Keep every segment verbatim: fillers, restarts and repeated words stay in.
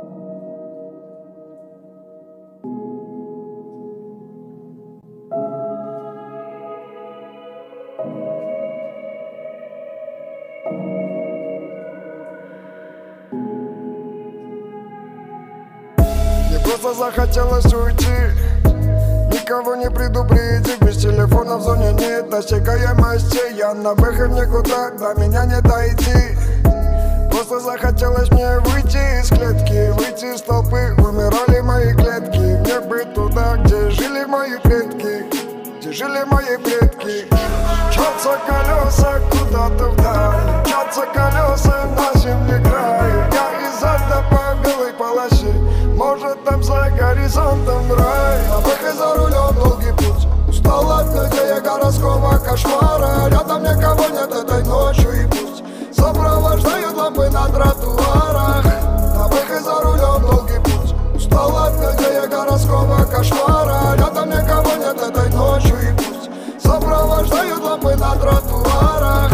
Мне просто захотелось уйти, никого не предупредив, без телефона в зоне нет досягаемости. Я на выход никуда, до меня не дойти. Просто захотелось мне выйти из клетки, выйти из толпы, умирали мои клетки. Мне бы туда, где жили мои предки, где жили мои предки. Мчатся колеса куда-то вдаль, мчатся колеса на земле краю. Я из ада по белой полосе, может там за горизонтом рай. На выход за рулем долгий путь, устал от людей городского кошмара. Рядом никого нет этой ночью, и пусть сопровождают лампы на тротуарах. На выход за рулем долгий путь, устал от людей городского кошмара. Рядом никого нет этой ночью, и пусть сопровождают лампы на тротуарах.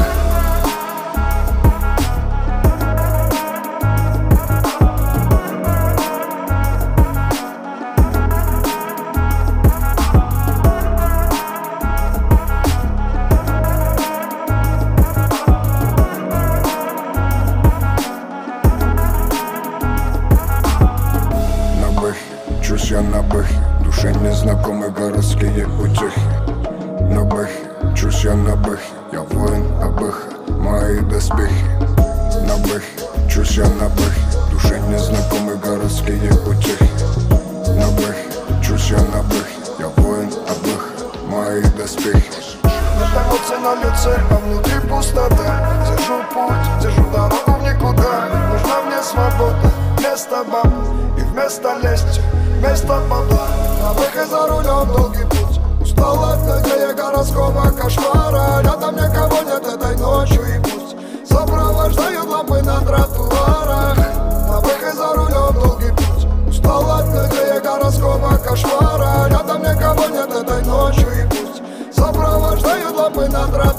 Чусь я на бэхе, душе незнакомые городские утехи. На бэхе, чусь я на бэхе, я воин Абэха, мои доспехи. На бэхе, чусь я на бэхе, душе незнакомые городские утехи. На бэхе, чусь я на бэхе, я воин Абэха, мои доспехи. Нет эмоций на лице, а внутри пустота. Держу путь, держу дорогу в никуда. Нужна мне свобода, вместо баб и вместо лести, вместо бабла. На выход за рулем долгий путь, устал от людей городского кошмара. Рядом никого нет этой ночью, и пусть сопровождают лампы на тротуарах. На выход за рулем долгий путь, устал от людей городского кошмара. Рядом никого нет этой ночью, и пусть сопровождают лампы на тротуарах.